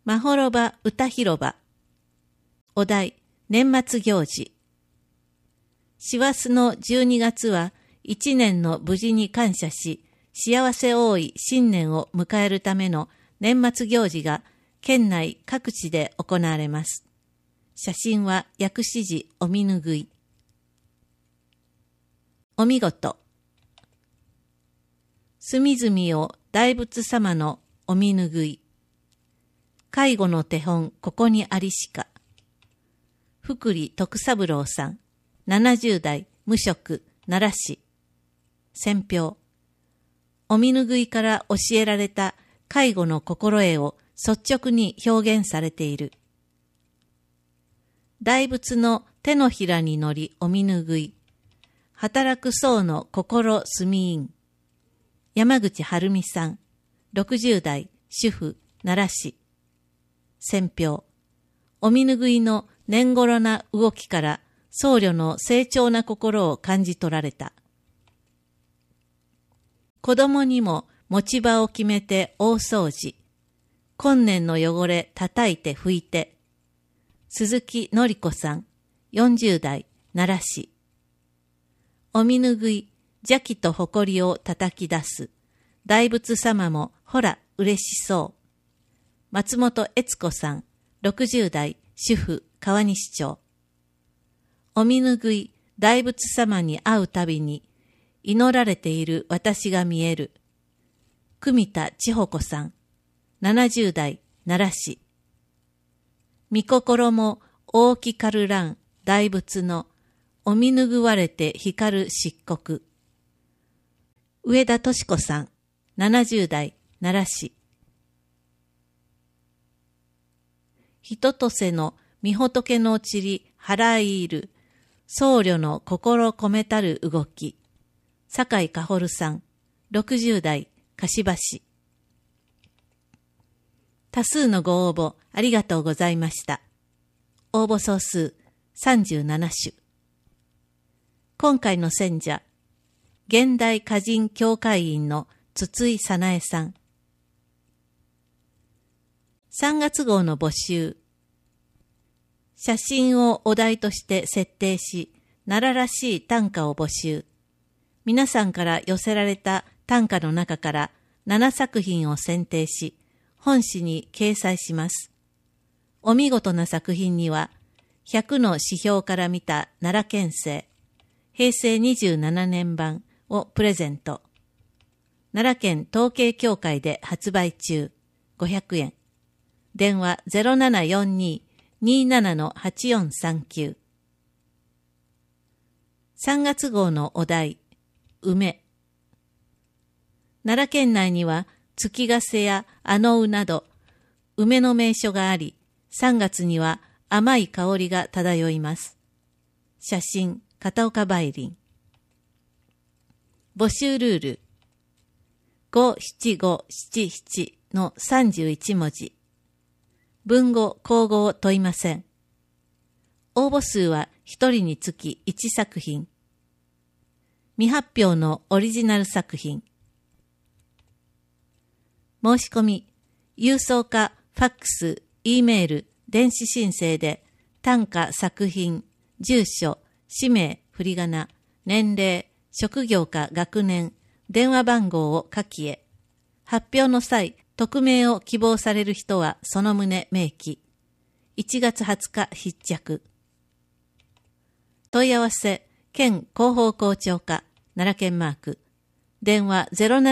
まほろば歌広場。お題、年末行事。師走の12月は、一年の無事に感謝し、幸せ多い新年を迎えるための年末行事が県内各地で行われます。写真は薬師寺お見ぬぐい。お見事。隅々を大仏様のお見ぬぐい。介護の手本ここにありしか。福利徳三郎さん、70代無職奈良市。選評。お見ぬぐいから教えられた介護の心得を率直に表現されている。大仏の手のひらに乗りお見ぬぐい。働く僧の心住みん。山口晴美さん、60代主婦奈良市。選評。お見ぬぐいの年頃な動きから僧侶の成長な心を感じ取られた。子供にも持ち場を決めて大掃除。今年の汚れ叩いて拭いて。鈴木のり子さん、40代奈良市。お見ぬぐい、邪気と誇りを叩き出す。大仏様もほら嬉しそう。松本悦子さん、60代主婦川西町。お見ぬぐい、大仏様に会うたびに、祈られている私が見える。久田千穂子さん、70代奈良市。御心も大きかるらん大仏のお見ぬぐわれて光る漆黒。上田敏子さん、70代奈良市。人とせの御仏のちり払いいる僧侶の心込めたる動き。酒井かほるさん、60代、柏市。多数のご応募ありがとうございました。応募総数37種。今回の選者、現代歌人協会員の筒井早苗さん。3月号の募集。写真をお題として設定し、奈良らしい短歌を募集。皆さんから寄せられた短歌の中から7作品を選定し、本誌に掲載します。お見事な作品には、100の指標から見た奈良県政、平成27年版をプレゼント。奈良県統計協会で発売中、500円。電話 0742-27-8439。3月号のお題、梅。奈良県内には月ヶ瀬やあのうなど梅の名所があり、3月には甘い香りが漂います。写真、片岡梅林。募集ルール。57577の31文字。文語、口語を問いません。応募数は1人につき1作品。未発表のオリジナル作品。申し込み、郵送かファックス、Eメール、電子申請で短歌、作品、住所、氏名、振り仮名、年齢、職業か学年、電話番号を書きへ。発表の際、匿名を希望される人はその旨明記。1月20日必着。問い合わせ、県広報校長課、奈良県マーク。電話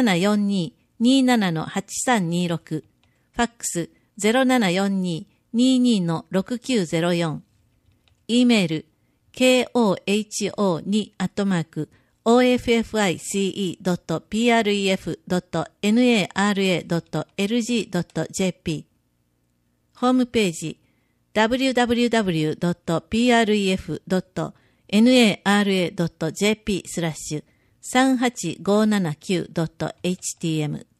0742-27-8326。ファックス 0742-22-6904。E メール、koho.ni@office.pref.nara.lg.jp。ホームページ、www.pref.nara.jp/38579.htm